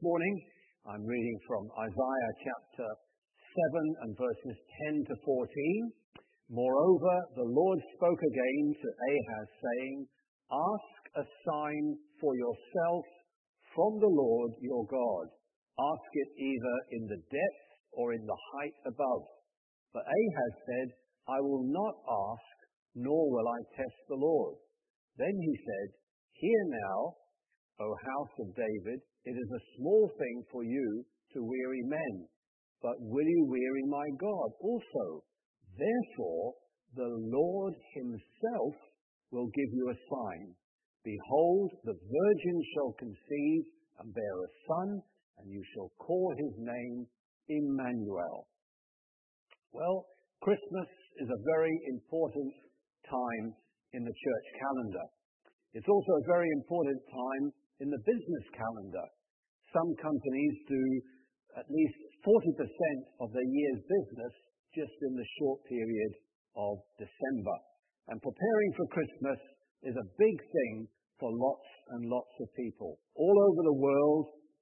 morning. I'm reading from Isaiah chapter 7 and verses 10 to 14. Moreover, the Lord spoke again to Ahaz, saying, Ask a sign for yourself from the Lord your God. Ask it either in the depth or in the height above. But Ahaz said, I will not ask, nor will I test the Lord. Then he said, Hear now, O house of David, it is a small thing for you to weary men, but will you weary my God also? Therefore, the Lord himself will give you a sign. Behold, the virgin shall conceive and bear a son, and you shall call his name Emmanuel. Well, Christmas is a very important time in the church calendar. It's also a very important time in the business calendar. Some companies do at least 40% of their year's business just in the short period of December. And preparing for Christmas is a big thing for lots and lots of people. All over the world,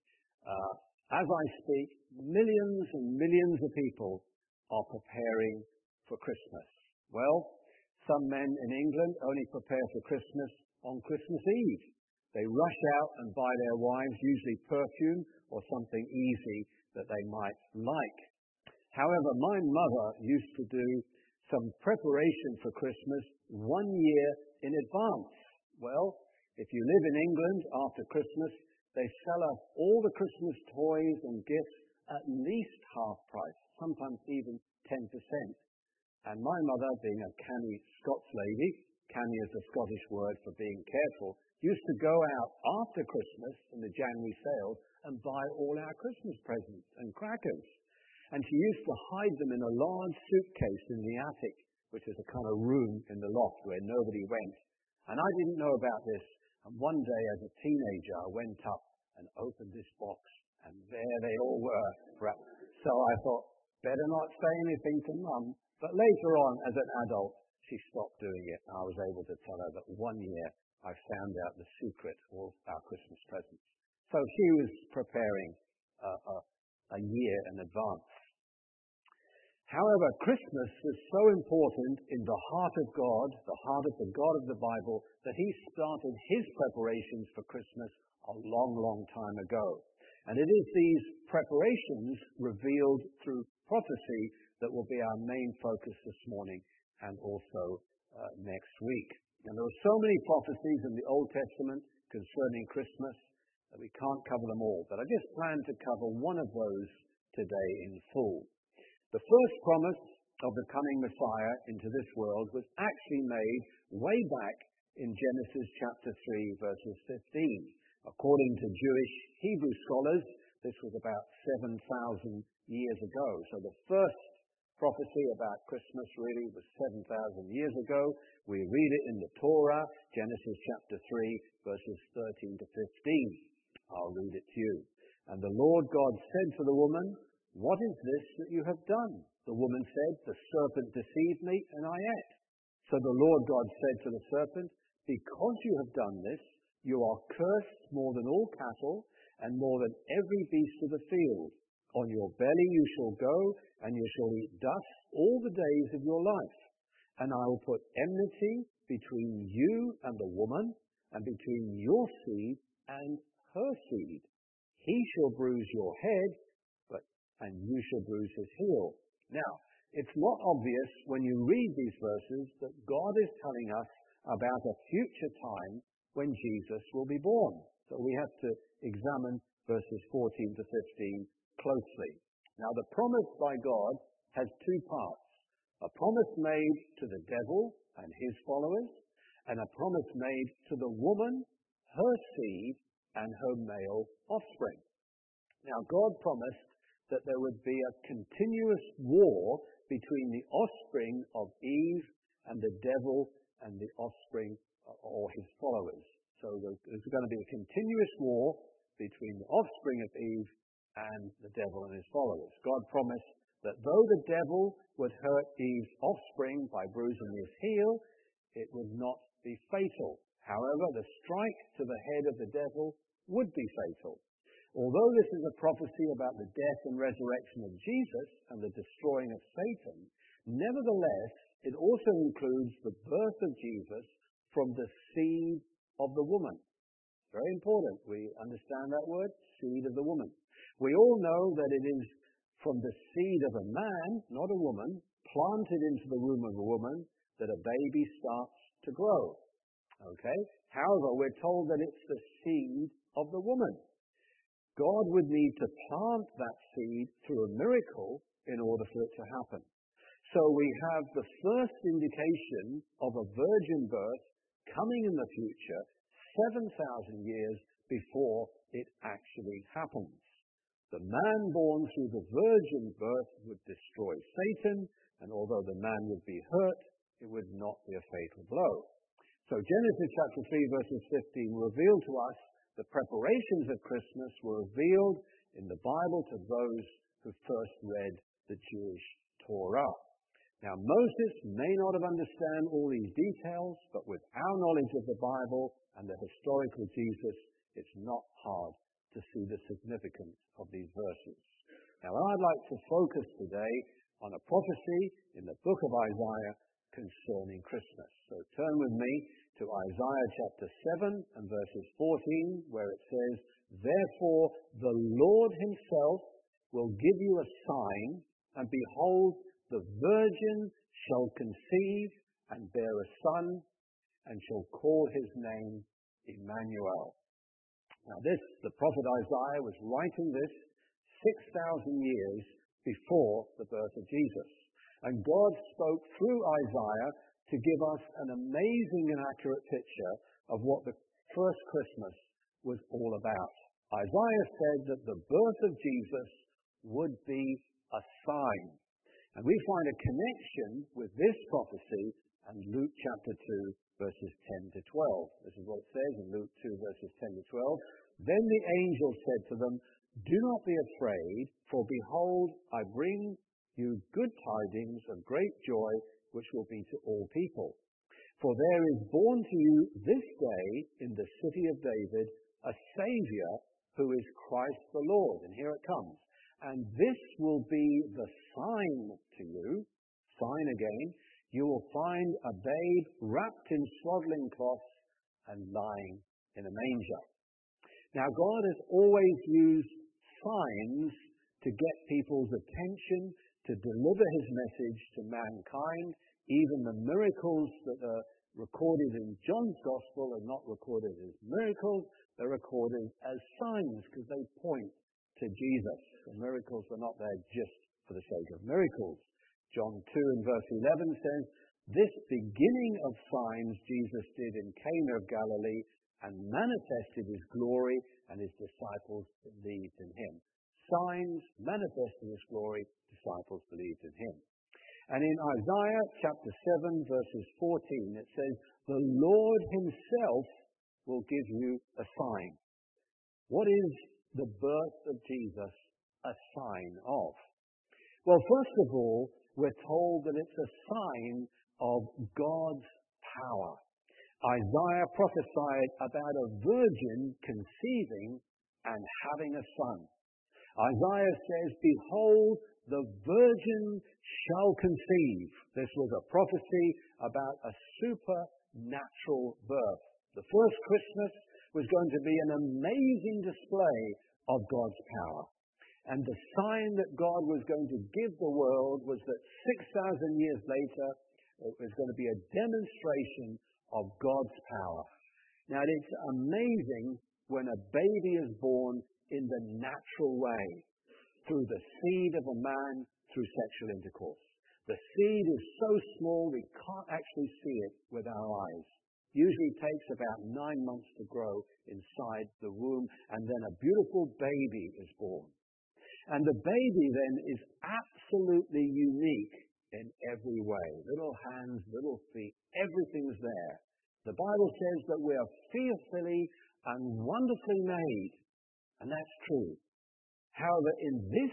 as I speak, millions and millions of people are preparing for Christmas. Well, some men in England only prepare for Christmas on Christmas Eve. They rush out and buy their wives usually perfume or something easy that they might like. However, my mother used to do some preparation for Christmas 1 year in advance. Well, if you live in England after Christmas, they sell us all the Christmas toys and gifts at least half price, sometimes even 10%. And my mother, being a canny Scots lady, canny is a Scottish word for being careful, used to go out after Christmas in the January sales and buy all our Christmas presents and crackers. And she used to hide them in a large suitcase in the attic, which is a kind of room in the loft where nobody went. And I didn't know about this. And one day as a teenager, I went up and opened this box, and there they all were. So I thought, better not say anything to Mum. But later on, as an adult, she stopped doing it. I was able to tell her that 1 year I found out the secret of our Christmas presents. So she was preparing a year in advance. However, Christmas is so important in the heart of God, the heart of the God of the Bible, that he started his preparations for Christmas a long, long time ago. And it is these preparations revealed through prophecy that will be our main focus this morning and also next week. And there are so many prophecies in the Old Testament concerning Christmas that we can't cover them all. But I just plan to cover one of those today in full. The first promise of the coming Messiah into this world was actually made way back in Genesis chapter 3, verses 15. According to Jewish Hebrew scholars, this was about 7,000 years ago. So the first prophecy about Christmas really was 7,000 years ago. We read it in the Torah, Genesis chapter 3, verses 13 to 15. I'll read it to you. And the Lord God said to the woman, What is this that you have done? The woman said, The serpent deceived me, and I ate. So the Lord God said to the serpent, Because you have done this, you are cursed more than all cattle, and more than every beast of the field. On your belly you shall go, and you shall eat dust all the days of your life. And I will put enmity between you and the woman, and between your seed and her seed. He shall bruise your head, and you shall bruise his heel. Now, it's not obvious when you read these verses that God is telling us about a future time when Jesus will be born. So we have to examine verses 14 to 15 closely. Now, the promise by God has two parts. A promise made to the devil and his followers, and a promise made to the woman, her seed, and her male offspring. Now, God promised that there would be a continuous war between the offspring of Eve and the devil and the offspring or his followers. So there's going to be a continuous war between the offspring of Eve and the devil and his followers. God promised that though the devil would hurt Eve's offspring by bruising his heel, it would not be fatal. However, the strike to the head of the devil would be fatal. Although this is a prophecy about the death and resurrection of Jesus and the destroying of Satan, nevertheless, it also includes the birth of Jesus from the seed of the woman. Very important. We understand that word, seed of the woman. We all know that it is from the seed of a man, not a woman, planted into the womb of a woman, that a baby starts to grow. Okay? However, we're told that it's the seed of the woman. God would need to plant that seed through a miracle in order for it to happen. So we have the first indication of a virgin birth coming in the future 7,000 years before it actually happens. The man born through the virgin birth would destroy Satan, and although the man would be hurt, it would not be a fatal blow. So Genesis chapter 3 verses 15 reveal to us the preparations of Christmas were revealed in the Bible to those who first read the Jewish Torah. Now, Moses may not have understood all these details, but with our knowledge of the Bible and the historical Jesus, it's not hard to see the significance of these verses. Now, I'd like to focus today on a prophecy in the book of Isaiah concerning Christmas. So turn with me to Isaiah chapter 7 and verses 14, where it says, "Therefore the Lord himself will give you a sign, and behold, the virgin shall conceive and bear a son, and shall call his name Emmanuel." Now the prophet Isaiah was writing this 6,000 years before the birth of Jesus. And God spoke through Isaiah to give us an amazing and accurate picture of what the first Christmas was all about. Isaiah said that the birth of Jesus would be a sign. And we find a connection with this prophecy in Luke chapter 2, verses 10 to 12. This is what it says in Luke 2, verses 10 to 12. "Then the angel said to them, 'Do not be afraid, for behold, I bring you good tidings of great joy, which will be to all people. For there is born to you this day in the city of David a Savior, who is Christ the Lord.'" And here it comes. "And this will be the sign to you," sign again, "you will find a babe wrapped in swaddling cloths and lying in a manger." Now, God has always used signs to get people's attention, to deliver his message to mankind. Even the miracles that are recorded in John's Gospel are not recorded as miracles, they're recorded as signs because they point to Jesus. The miracles are not there just for the sake of miracles. John 2 and verse 11 says, "This beginning of signs Jesus did in Cana of Galilee and manifested his glory, and his disciples believed in him." Signs manifesting his glory, disciples believed in him. And in Isaiah chapter 7 verses 14 it says, "The Lord himself will give you a sign." What is the birth of Jesus a sign of? Well, first of all, we're told that it's a sign of God's power. Isaiah prophesied about a virgin conceiving and having a son. Isaiah says, "Behold, the virgin shall conceive." This was a prophecy about a supernatural birth. The first Christmas was going to be an amazing display of God's power. And the sign that God was going to give the world was that 6,000 years later, it was going to be a demonstration of God's power. Now, it's amazing when a baby is born in the natural way, through the seed of a man, through sexual intercourse. The seed is so small we can't actually see it with our eyes. Usually takes about 9 months to grow inside the womb, and then a beautiful baby is born. And the baby then is absolutely unique in every way. Little hands, little feet, everything's there. The Bible says that we are fearfully and wonderfully made, and that's true. However, in this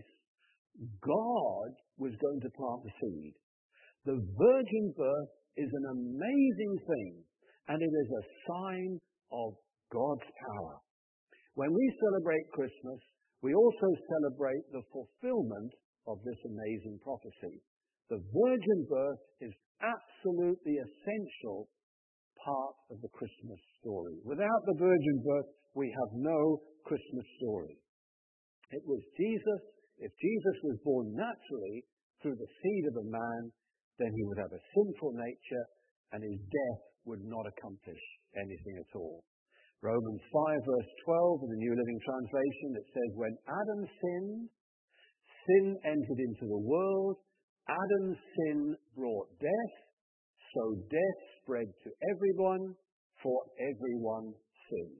case, God was going to plant the seed. The virgin birth is an amazing thing, and it is a sign of God's power. When we celebrate Christmas, we also celebrate the fulfillment of this amazing prophecy. The virgin birth is absolutely essential part of the Christmas story. Without the virgin birth, we have no Christmas story. It was Jesus. If Jesus was born naturally through the seed of a man, then he would have a sinful nature and his death would not accomplish anything at all. Romans 5 verse 12 in the New Living Translation, it says, when Adam sinned, sin entered into the world. Adam's sin brought death, so death spread to everyone, for everyone sinned.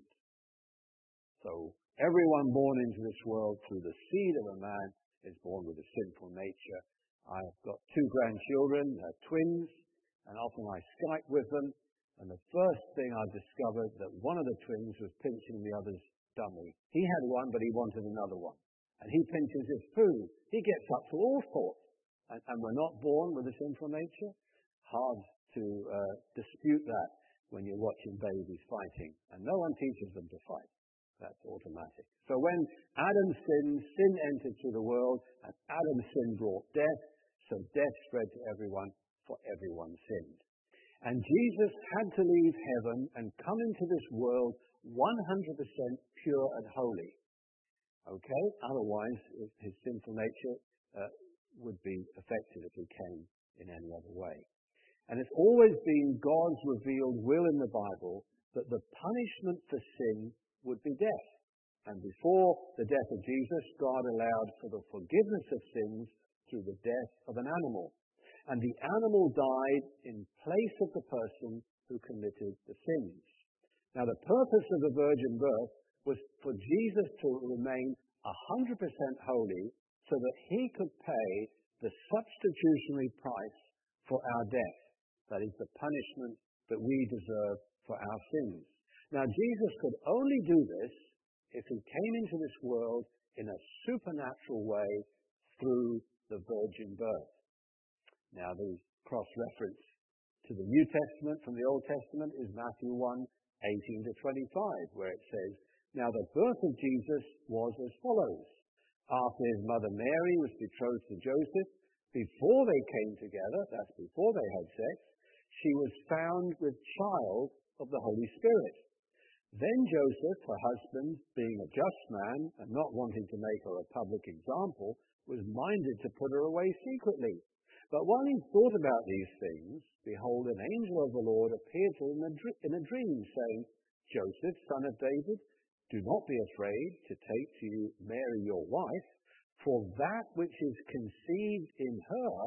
So everyone born into this world through the seed of a man is born with a sinful nature. I've got 2 grandchildren, twins, and often I Skype with them. And the first thing I discovered that one of the twins was pinching the other's dummy. He had one, but he wanted another one. And he pinches his food. He gets up to all sorts. And we're not born with a sinful nature. Hard to dispute that when you're watching babies fighting. And no one teaches them to fight. That's automatic. So when Adam sinned, sin entered through the world, and Adam's sin brought death, so death spread to everyone, for everyone sinned. And Jesus had to leave heaven and come into this world 100% pure and holy. Okay? Otherwise, his sinful nature would be affected if he came in any other way. And it's always been God's revealed will in the Bible that the punishment for sin would be death. And before the death of Jesus, God allowed for the forgiveness of sins through the death of an animal. And the animal died in place of the person who committed the sins. Now, the purpose of the virgin birth was for Jesus to remain 100% holy so that he could pay the substitutionary price for our death. That is the punishment that we deserve for our sins. Now, Jesus could only do this if he came into this world in a supernatural way through the virgin birth. Now, the cross-reference to the New Testament from the Old Testament is Matthew 1:18 to 25, where it says, now the birth of Jesus was as follows. After his mother Mary was betrothed to Joseph, before they came together, that's before they had sex, she was found with child of the Holy Spirit. Then Joseph, her husband, being a just man and not wanting to make her a public example, was minded to put her away secretly. But while he thought about these things, behold, an angel of the Lord appeared to him in a dream, saying, Joseph, son of David, do not be afraid to take to you Mary your wife, for that which is conceived in her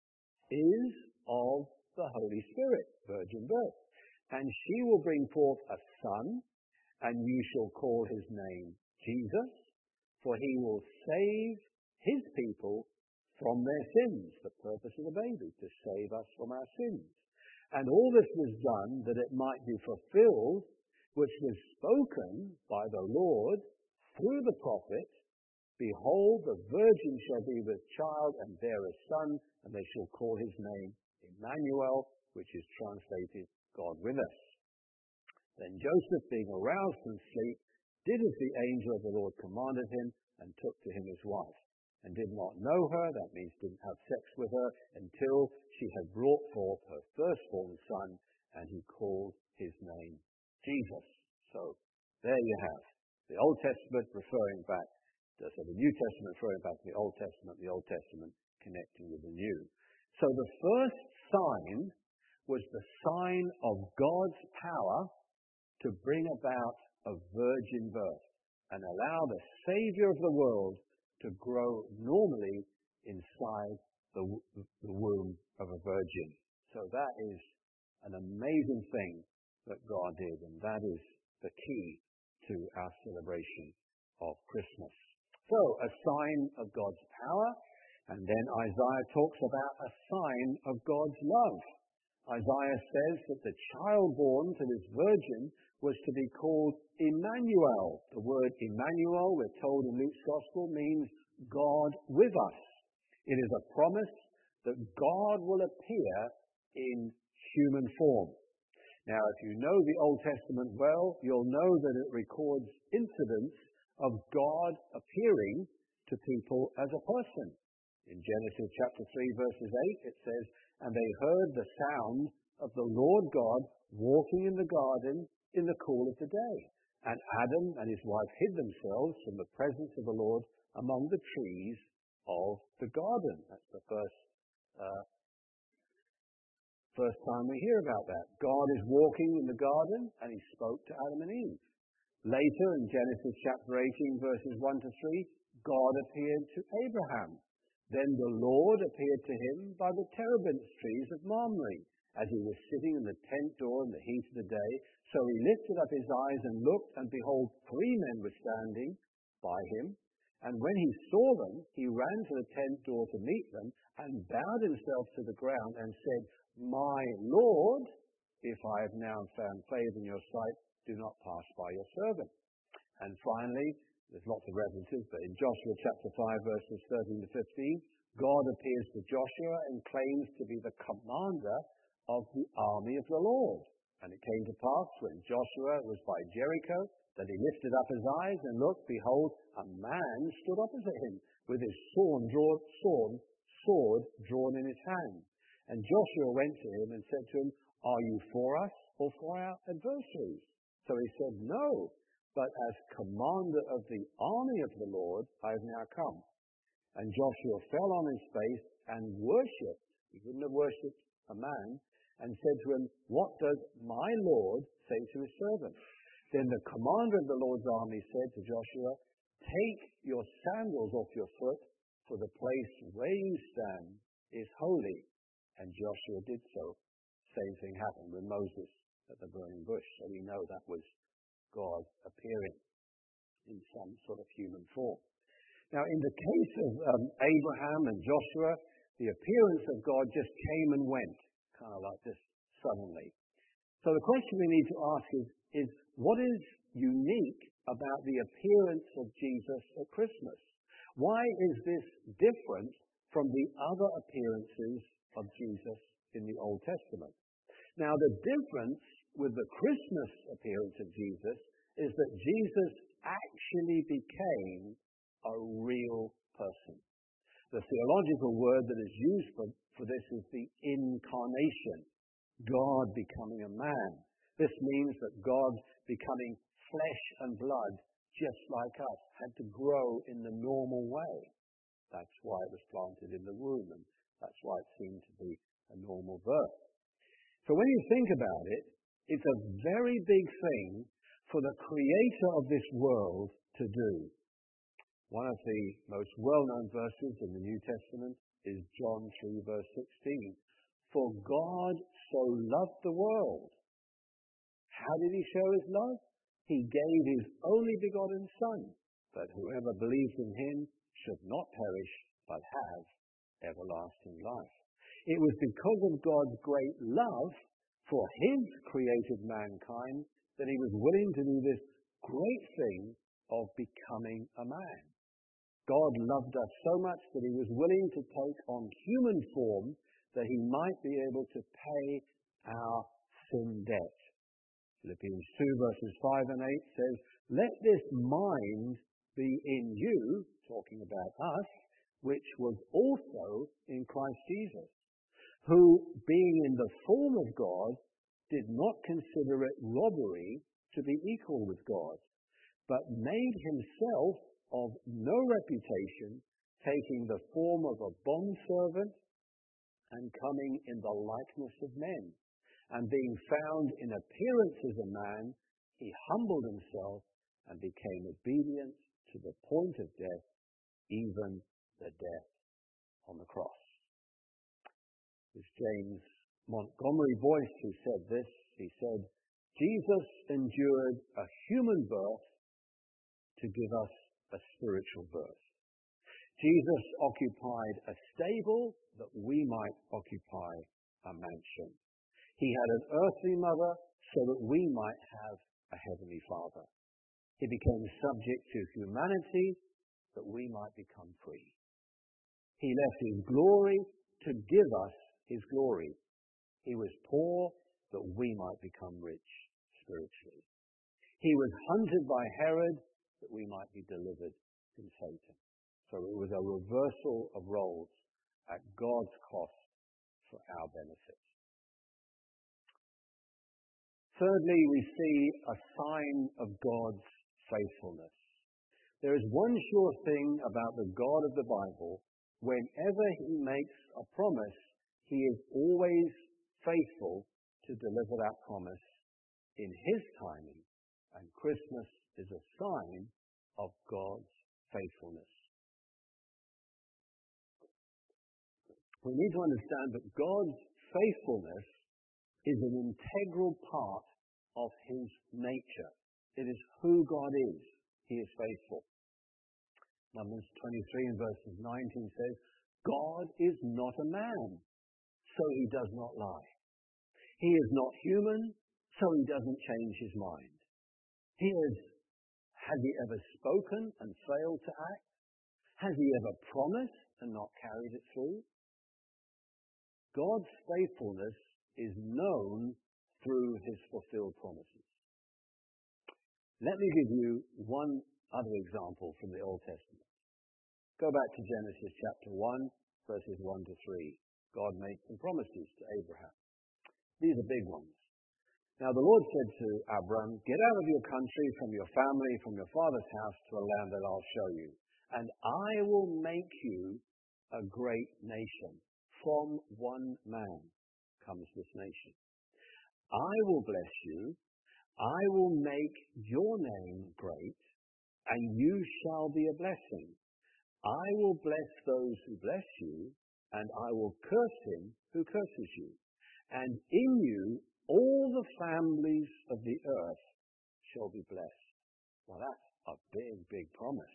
is of the Holy Spirit, virgin birth. And she will bring forth a son, and you shall call his name Jesus, for he will save his people from their sins. The purpose of the baby, to save us from our sins. And all this was done that it might be fulfilled, which was spoken by the Lord through the prophet, behold, the virgin shall be with child and bear a son, and they shall call his name Emmanuel, which is translated God with us. Then Joseph, being aroused from sleep, did as the angel of the Lord commanded him, and took to him his wife, and did not know her, that means didn't have sex with her, until she had brought forth her firstborn son, and he called his name Jesus. So there you have the Old Testament referring back, so the New Testament referring back to the Old Testament connecting with the New. So the first sign was the sign of God's power to bring about a virgin birth and allow the Savior of the world to grow normally inside the womb of a virgin. So that is an amazing thing that God did, and that is the key to our celebration of Christmas. So, a sign of God's power, and then Isaiah talks about a sign of God's love. Isaiah says that the child born to this virgin was to be called Emmanuel. The word Emmanuel, we're told in Luke's Gospel, means God with us. It is a promise that God will appear in human form. Now, if you know the Old Testament well, you'll know that it records incidents of God appearing to people as a person. In Genesis chapter 3, verses 8, it says, "And they heard the sound of the Lord God walking in the garden in the cool of the day. And Adam and his wife hid themselves from the presence of the Lord among the trees of the garden." That's the first time we hear about that. God is walking in the garden, and he spoke to Adam and Eve. Later, in Genesis chapter 18, verses 1 to 3, God appeared to Abraham. Then the Lord appeared to him by the terebinth trees of Mamre, as he was sitting in the tent door in the heat of the day. So he lifted up his eyes and looked, and behold, 3 men were standing by him. And when he saw them, he ran to the tent door to meet them, and bowed himself to the ground, and said, "My Lord, if I have now found favor in your sight, do not pass by your servant." And finally, there's lots of references, but in Joshua chapter 5, verses 13 to 15, God appears to Joshua and claims to be the commander of the army of the Lord. And it came to pass, when Joshua was by Jericho, that he lifted up his eyes and looked, behold, a man stood opposite him, with his sword drawn in his hand. And Joshua went to him and said to him, "Are you for us or for our adversaries?" So he said, "No, but as commander of the army of the Lord, I have now come." And Joshua fell on his face and worshipped. He wouldn't have worshipped a man, and said to him, "What does my Lord say to his servant?" Then the commander of the Lord's army said to Joshua, "Take your sandals off your foot, for the place where you stand is holy." And Joshua did so. Same thing happened with Moses at the burning bush. So we know that was God appearing in some sort of human form. Now, in the case of Abraham and Joshua, the appearance of God just came and went, kind of like this suddenly. So the question we need to ask is what is unique about the appearance of Jesus at Christmas? Why is this different from the other appearances of Jesus in the Old Testament? Now, the difference with the Christmas appearance of Jesus is that Jesus actually became a real person. The theological word that is used for this is the incarnation, God becoming a man. This means that God becoming flesh and blood, just like us, had to grow in the normal way. That's why it was planted in the womb, and that's why it seemed to be a normal birth. So when you think about it, it's a very big thing for the creator of this world to do. One of the most well-known verses in the New Testament is John 3, verse 16. "For God so loved the world." How did he show his love? He gave his only begotten Son, that whoever believes in him should not perish, but have everlasting life. It was because of God's great love for his created mankind that he was willing to do this great thing of becoming a man. God loved us so much that he was willing to take on human form that he might be able to pay our sin debt. Philippians 2 verses 5 and 8 says, "Let this mind be in you," talking about us, "which was also in Christ Jesus, who, being in the form of God, did not consider it robbery to be equal with God, but made himself of no reputation, taking the form of a bondservant and coming in the likeness of men. And being found in appearance as a man, he humbled himself and became obedient to the point of death, even the death on the cross." It was James Montgomery Boyce who said this. He said, "Jesus endured a human birth to give us a spiritual birth. Jesus occupied a stable that we might occupy a mansion. He had an earthly mother so that we might have a heavenly Father. He became subject to humanity that we might become free. He left his glory to give us his glory. He was poor that we might become rich spiritually. He was hunted by Herod that we might be delivered from Satan. So it was a reversal of roles at God's cost for our benefit. Thirdly, we see a sign of God's faithfulness. There is one sure thing about the God of the Bible. Whenever he makes a promise, he is always faithful to deliver that promise in his timing. And Christmas is a sign of God's faithfulness. We need to understand that God's faithfulness is an integral part of his nature. It is who God is. He is faithful. Numbers 23 and verses 19 says, God is not a man, so he does not lie. He is not human, so he doesn't change his mind. Has he ever spoken and failed to act? Has he ever promised and not carried it through? God's faithfulness is known through his fulfilled promises. Let me give you one other example from the Old Testament. Go back to Genesis chapter 1, verses 1 to 3. God made some promises to Abraham. These are big ones. Now the Lord said to Abram, get out of your country, from your family, from your father's house, to a land that I'll show you. And I will make you a great nation. From one man comes this nation. I will bless you. I will make your name great, and you shall be a blessing. I will bless those who bless you, and I will curse him who curses you. And in you all the families of the earth shall be blessed. Well, that's a big, big promise.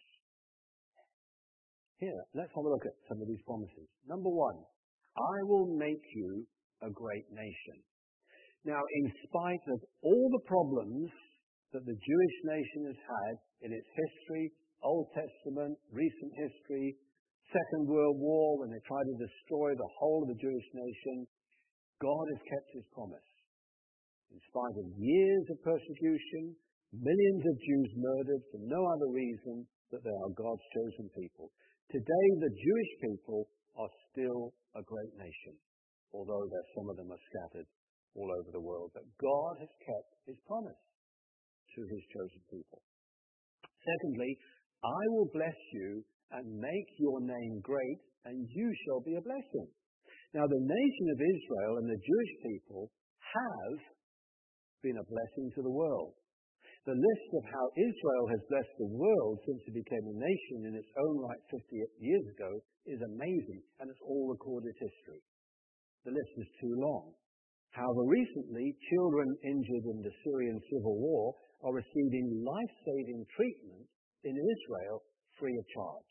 Here, let's have a look at some of these promises. Number one, I will make you a great nation. Now, in spite of all the problems that the Jewish nation has had in its history, Old Testament, recent history, Second World War, when they tried to destroy the whole of the Jewish nation, God has kept his promise. In spite of years of persecution, millions of Jews murdered for no other reason that they are God's chosen people. Today, the Jewish people are still a great nation, although some of them are scattered all over the world. But God has kept his promise to his chosen people. Secondly, I will bless you and make your name great, and you shall be a blessing. Now, the nation of Israel and the Jewish people have been a blessing to the world. The list of how Israel has blessed the world since it became a nation in its own right 50 years ago is amazing, and it's all recorded history. The list is too long. However, recently, children injured in the Syrian civil war are receiving life-saving treatment in Israel free of charge.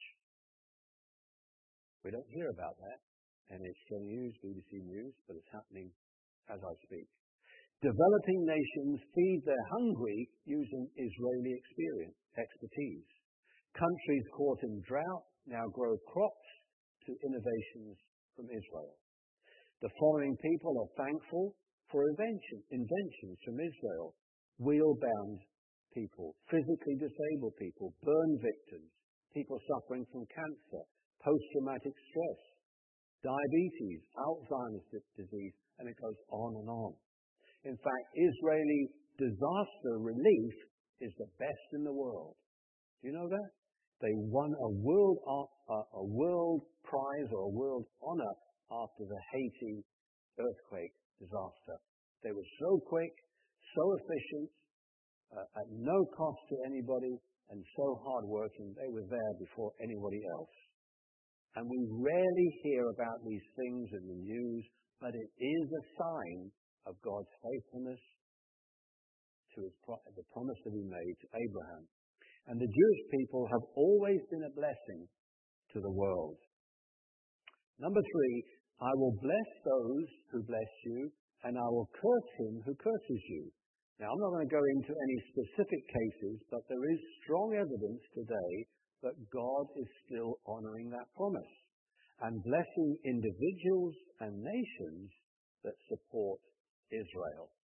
We don't hear about that. NHK News, BBC News, but it's happening as I speak. Developing nations feed their hungry using Israeli expertise. Countries caught in drought now grow crops to innovations from Israel. The following people are thankful for inventions from Israel. Wheel-bound people, physically disabled people, burn victims, people suffering from cancer, post-traumatic stress, diabetes, Alzheimer's disease, and it goes on and on. In fact, Israeli disaster relief is the best in the world. Do you know that? They won a world prize or a world honor after the Haiti earthquake disaster. They were so quick, so efficient, at no cost to anybody, and so hardworking. They were there before anybody else. And we rarely hear about these things in the news, but it is a sign of God's faithfulness to the promise that he made to Abraham. And the Jewish people have always been a blessing to the world. Number three, I will bless those who bless you, and I will curse him who curses you. Now, I'm not going to go into any specific cases, but there is strong evidence today that God is still honoring that promise and blessing individuals and nations that support Israel.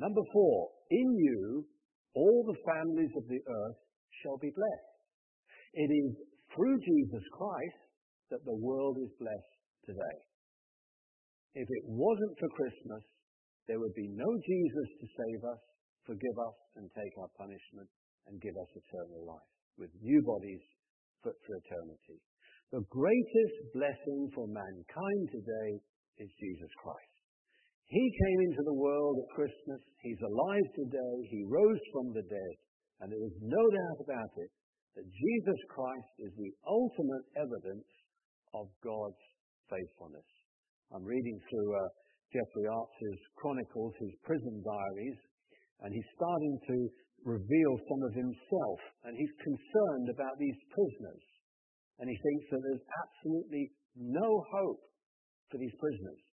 Number 4, in you all the families of the earth shall be blessed. It is through Jesus Christ that the world is blessed today. If it wasn't for Christmas, there would be no Jesus to save us, forgive us, and take our punishment and give us eternal life with new bodies fit for eternity. The greatest blessing for mankind today is Jesus Christ. He came into the world at Christmas. He's alive today. He rose from the dead. And there is no doubt about it that Jesus Christ is the ultimate evidence of God's faithfulness. I'm reading through Jeffrey Archer's chronicles, his prison diaries, and he's starting to reveal some of himself. And he's concerned about these prisoners. And he thinks that there's absolutely no hope for these prisoners.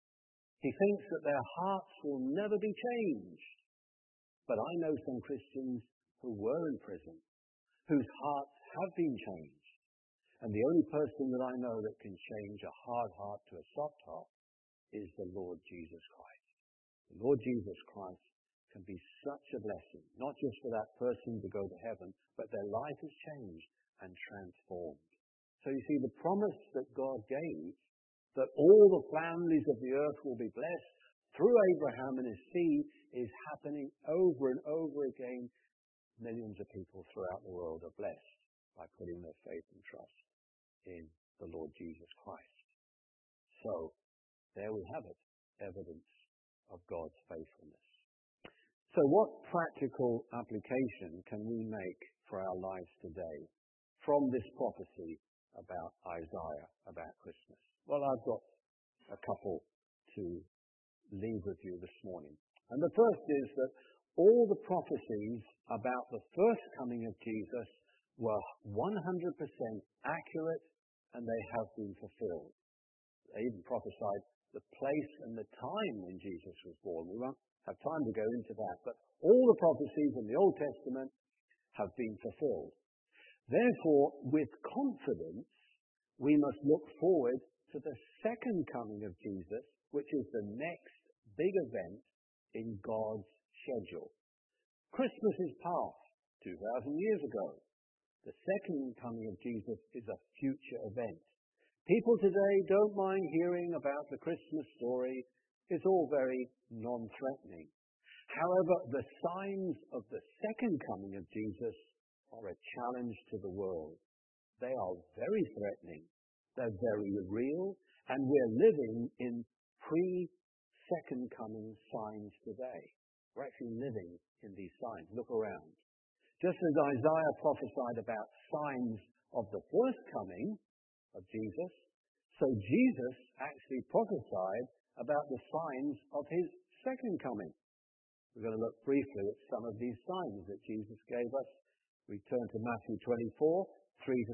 He thinks that their hearts will never be changed. But I know some Christians who were in prison, whose hearts have been changed. And the only person that I know that can change a hard heart to a soft heart is the Lord Jesus Christ. The Lord Jesus Christ can be such a blessing, not just for that person to go to heaven, but their life is changed and transformed. So you see, the promise that God gave, that all the families of the earth will be blessed through Abraham and his seed, is happening over and over again. Millions of people throughout the world are blessed by putting their faith and trust in the Lord Jesus Christ. So, there we have it, evidence of God's faithfulness. So what practical application can we make for our lives today from this prophecy about Isaiah, about Christmas? Well, I've got a couple to leave with you this morning. And the first is that all the prophecies about the first coming of Jesus were 100% accurate, and they have been fulfilled. They even prophesied the place and the time when Jesus was born. We won't have time to go into that, but all the prophecies in the Old Testament have been fulfilled. Therefore, with confidence, we must look forward to the second coming of Jesus, which is the next big event in God's schedule. Christmas is past, 2,000 years ago. The second coming of Jesus is a future event. People today don't mind hearing about the Christmas story. It's all very non-threatening. However, the signs of the second coming of Jesus are a challenge to the world. They are very threatening. They're very real, and we're living in pre-second coming signs today. We're actually living in these signs. Look around. Just as Isaiah prophesied about signs of the first coming of Jesus, so Jesus actually prophesied about the signs of his second coming. We're going to look briefly at some of these signs that Jesus gave us. We turn to Matthew 24, 3 to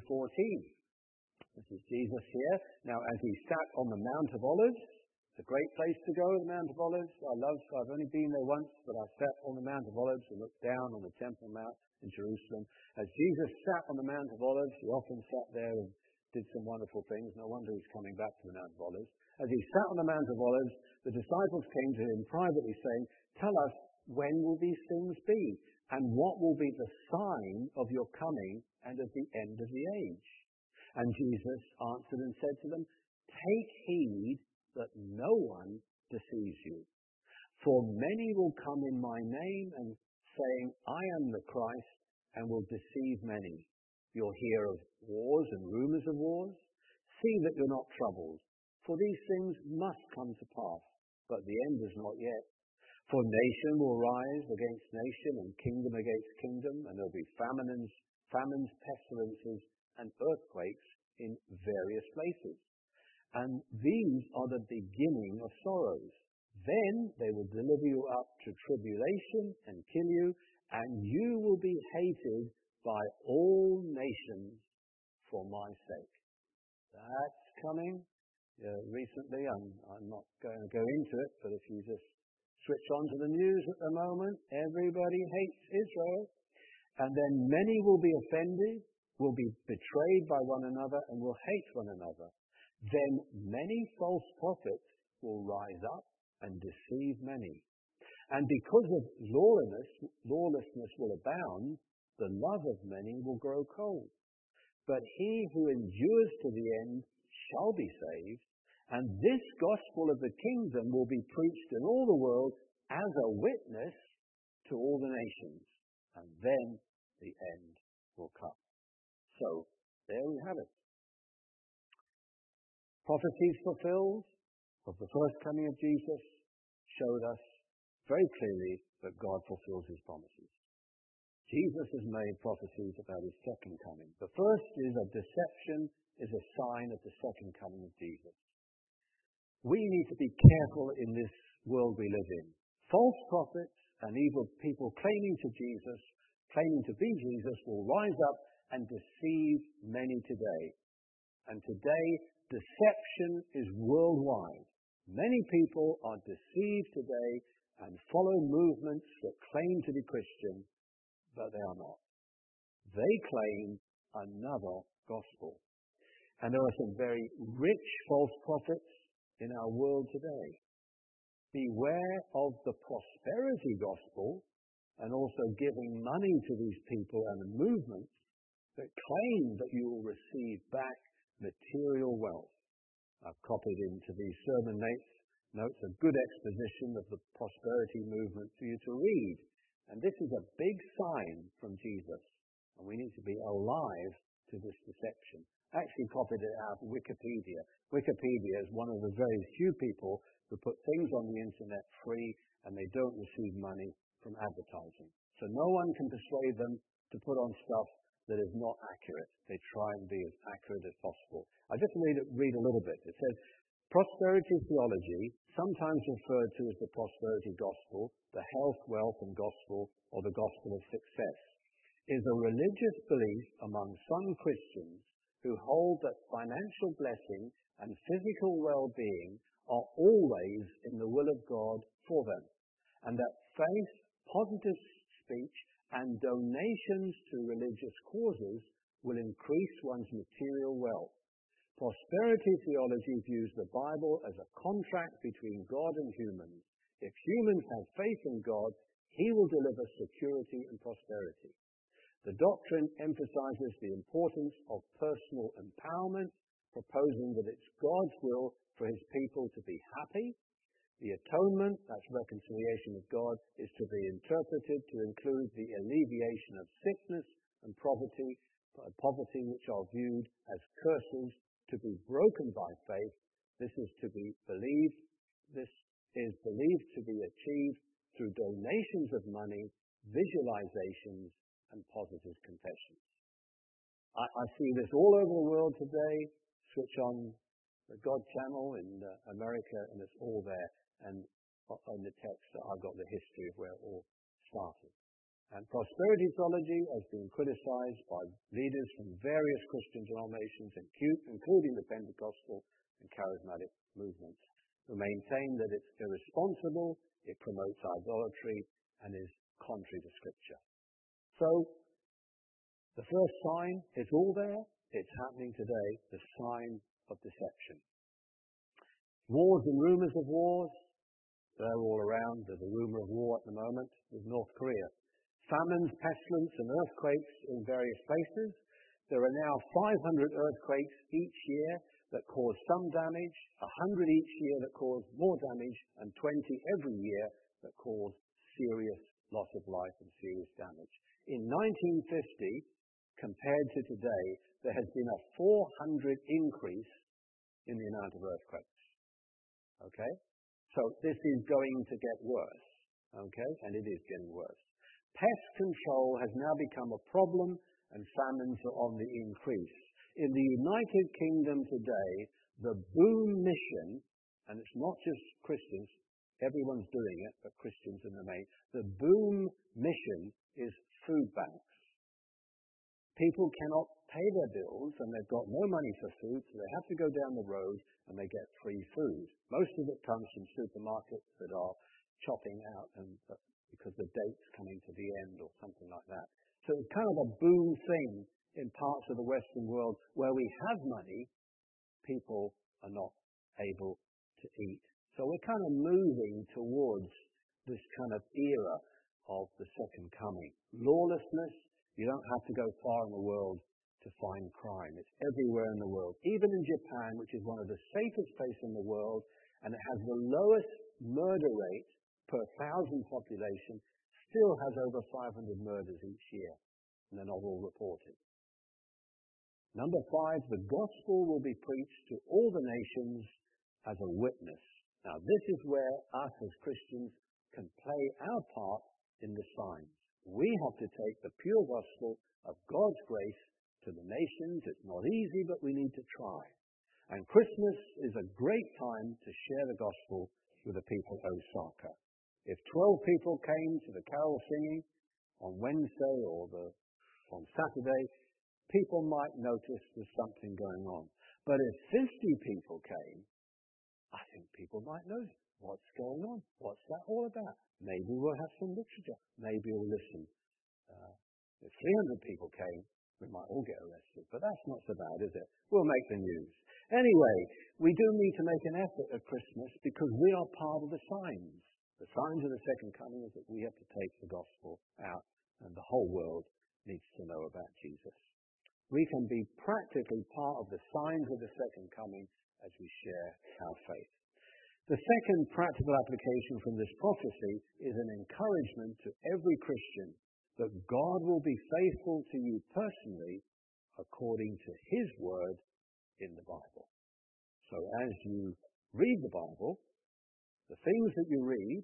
14. This is Jesus here. Now, as he sat on the Mount of Olives, it's a great place to go, the Mount of Olives. I've only been there once, but I sat on the Mount of Olives and looked down on the Temple Mount in Jerusalem. As Jesus sat on the Mount of Olives, he often sat there and did some wonderful things. No wonder he's coming back to the Mount of Olives. As he sat on the Mount of Olives, the disciples came to him privately saying, "Tell us, when will these things be? And what will be the sign of your coming and of the end of the age?" And Jesus answered and said to them, "Take heed that no one deceives you. For many will come in my name and saying, 'I am the Christ,' and will deceive many. You'll hear of wars and rumors of wars. See that you're not troubled, for these things must come to pass, but the end is not yet. For nation will rise against nation and kingdom against kingdom, and there'll be famines, pestilences, and earthquakes in various places. And these are the beginning of sorrows. Then they will deliver you up to tribulation and kill you, and you will be hated by all nations for my sake." That's coming. Recently, I'm not going to go into it, but if you just switch on to the news at the moment, everybody hates Israel. And then many will be offended, will be betrayed by one another, and will hate one another. Then many false prophets will rise up and deceive many. And because of lawlessness will abound, the love of many will grow cold. But he who endures to the end shall be saved, and this gospel of the kingdom will be preached in all the world as a witness to all the nations, and then the end will come. So, there we have it. Prophecies fulfilled of the first coming of Jesus showed us very clearly that God fulfills his promises. Jesus has made prophecies about his second coming. The first is a deception is a sign of the second coming of Jesus. We need to be careful in this world we live in. False prophets and evil people claiming to be Jesus, will rise up and deceive many today. And today, deception is worldwide. Many people are deceived today and follow movements that claim to be Christian, but they are not. They claim another gospel. And there are some very rich false prophets in our world today. Beware of the prosperity gospel and also giving money to these people and movements that claim that you will receive back material wealth. I've copied into these sermon notes a good exposition of the prosperity movement for you to read. And this is a big sign from Jesus. And we need to be alive to this deception. I actually copied it out of Wikipedia. Wikipedia is one of the very few people who put things on the internet free and they don't receive money from advertising. So no one can persuade them to put on stuff that is not accurate. They try and be as accurate as possible. I just read a little bit. It says, prosperity theology, sometimes referred to as the prosperity gospel, the health, wealth, and gospel, or the gospel of success, is a religious belief among some Christians who hold that financial blessing and physical well-being are always in the will of God for them, and that faith, positive speech, and donations to religious causes will increase one's material wealth. Prosperity theology views the Bible as a contract between God and humans. If humans have faith in God, he will deliver security and prosperity. The doctrine emphasizes the importance of personal empowerment, proposing that it's God's will for his people to be happy. The atonement, that's reconciliation with God, is to be interpreted to include the alleviation of sickness and poverty which are viewed as curses to be broken by faith. This is believed to be achieved through donations of money, visualizations, and positive confessions. I see this all over the world today. Switch on the God channel in America, and it's all there. And on the text, I've got the history of where it all started. And prosperity theology has been criticized by leaders from various Christian denominations, including the Pentecostal and charismatic movements, who maintain that it's irresponsible, it promotes idolatry, and is contrary to Scripture. So, the first sign, it's all there, it's happening today, the sign of deception. Wars and rumors of wars, they're all around. There's a rumor of war at the moment with North Korea. Famines, pestilence, and earthquakes in various places. There are now 500 earthquakes each year that cause some damage, 100 each year that cause more damage, and 20 every year that cause serious loss of life and serious damage. In 1950, compared to today, there has been a 400 increase in the amount of earthquakes. Okay? So this is going to get worse. Okay? And it is getting worse. Pest control has now become a problem, and famines are on the increase. In the United Kingdom today, the Boom Mission, and it's not just Christians, everyone's doing it, but Christians in the main, the Boom Mission is food banks. People cannot pay their bills, and they've got no money for food, so they have to go down the road and they get free food. Most of it comes from supermarkets that are chopping out because the date's coming to the end or something like that. So it's kind of a boom thing in parts of the Western world where we have money, people are not able to eat. So we're kind of moving towards this kind of era of the second coming. Lawlessness, you don't have to go far in the world to find crime. It's everywhere in the world. Even in Japan, which is one of the safest places in the world, and it has the lowest murder rate per 1,000 population, still has over 500 murders each year, and they're not all reported. Number 5, the gospel will be preached to all the nations as a witness. Now, this is where us as Christians can play our part in the signs. We have to take the pure gospel of God's grace to the nations. It's not easy, but we need to try. And Christmas is a great time to share the gospel with the people of Osaka. If 12 people came to the carol singing on Wednesday or on Saturday, people might notice there's something going on. But if 50 people came, I think people might know what's going on. What's that all about? Maybe we'll have some literature. Maybe we'll listen. If 300 people came, we might all get arrested. But that's not so bad, is it? We'll make the news. Anyway, we do need to make an effort at Christmas because we are part of the signs. The signs of the second coming is that we have to take the gospel out, and the whole world needs to know about Jesus. We can be practically part of the signs of the second coming as we share our faith. The second practical application from this prophecy is an encouragement to every Christian that God will be faithful to you personally according to His word in the Bible. So as you read the Bible, the things that you read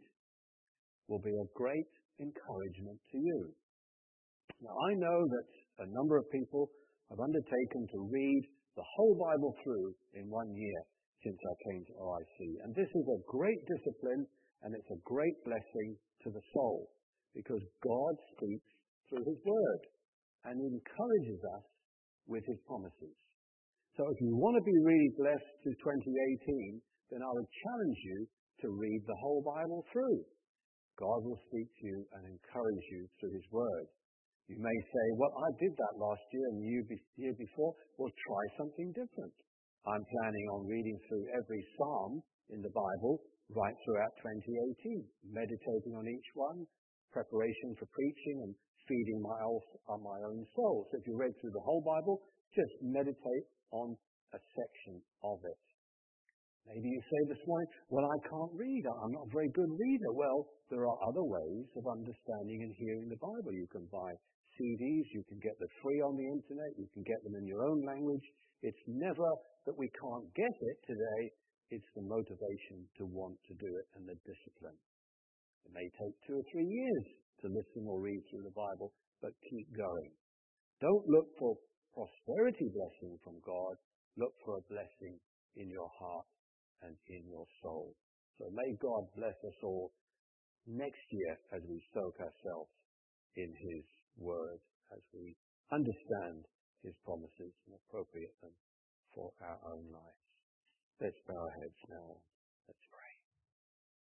will be of great encouragement to you. Now, I know that a number of people have undertaken to read the whole Bible through in 1 year since I came to OIC. And this is a great discipline, and it's a great blessing to the soul, because God speaks through His Word and encourages us with His promises. So if you want to be really blessed to 2018, then I would challenge you to read the whole Bible through. God will speak to you and encourage you through His Word. You may say, well, I did that last year and the year before. Well, try something different. I'm planning on reading through every psalm in the Bible right throughout 2018, meditating on each one, preparation for preaching and feeding my own soul. So if you read through the whole Bible, just meditate on a section of it. Maybe you say this morning, well, I can't read. I'm not a very good reader. Well, there are other ways of understanding and hearing the Bible. You can buy CDs. You can get them free on the internet. You can get them in your own language. It's never that we can't get it today. It's the motivation to want to do it and the discipline. It may take 2 or 3 years to listen or read through the Bible, but keep going. Don't look for prosperity blessing from God. Look for a blessing in your heart and in your soul. So may God bless us all next year as we soak ourselves in His Word, as we understand His promises and appropriate them for our own lives. Let's bow our heads now. Let's pray.